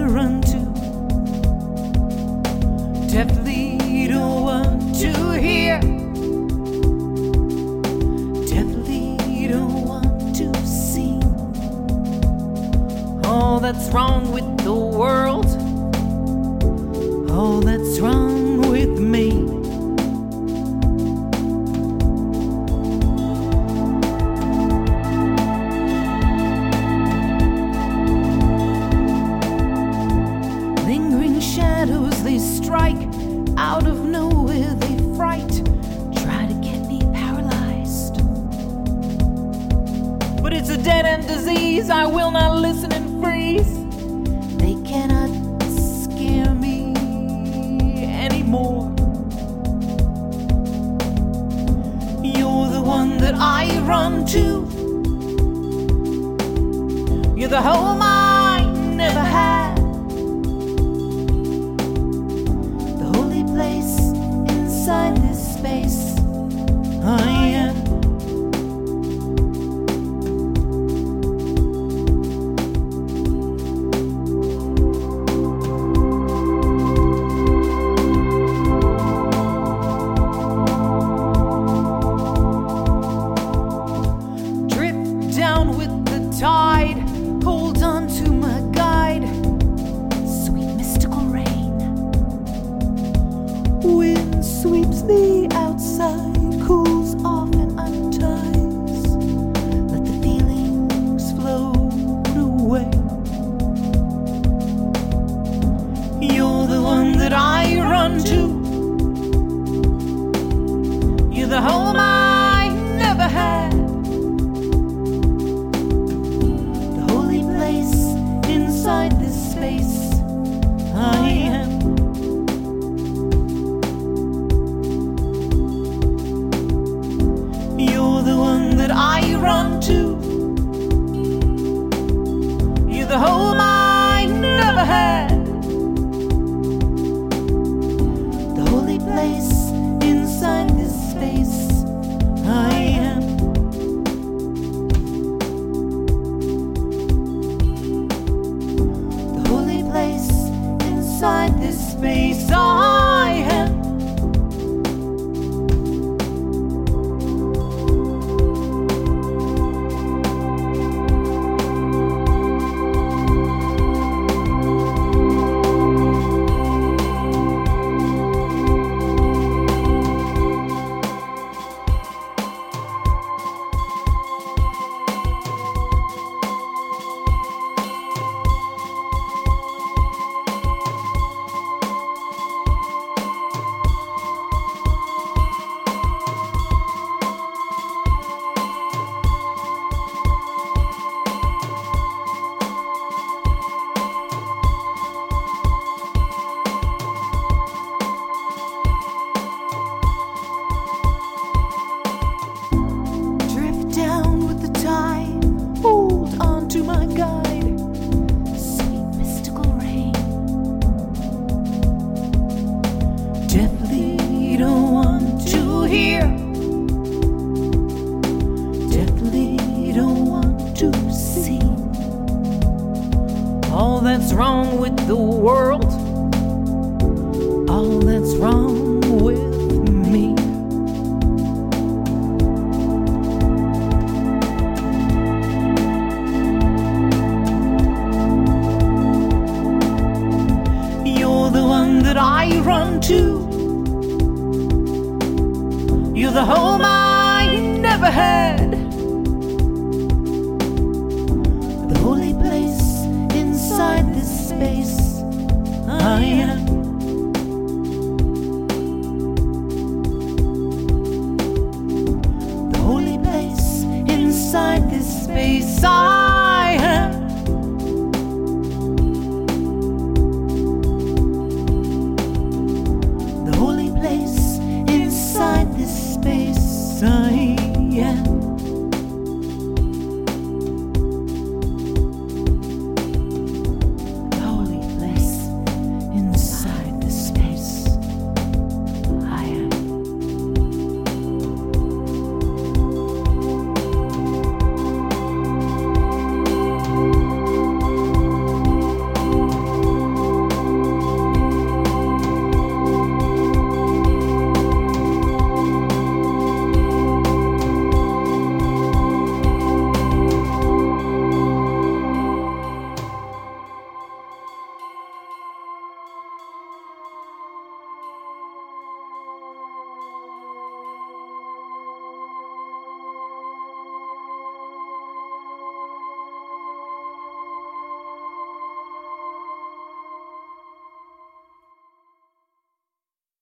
run to. Definitely don't want to hear. Definitely don't want to see all that's wrong with the world, all that's wrong with me. Lingering shadows, they strike out of nowhere, they fright, try to get me paralyzed. But it's a dead-end disease, I will not listen and freeze. They cannot scare me anymore. You're the one that I run to. You're the home I never had. Inside this space I am. Drift down with the tide, hold on to my guide. Sweet mystical rain, wind sweeps me outside, cools off and unties. Let the feelings float away. You're the one that I run to. You're the home I never had. The holy place inside this space I am. You're the one that I run to. You're the home I never had. The holy place inside this space I am. The holy place inside this space I am. Definitely don't want to hear. Definitely don't want to see all that's wrong with the world, all that's wrong with me. You're the one that I run to. You're the home I never had.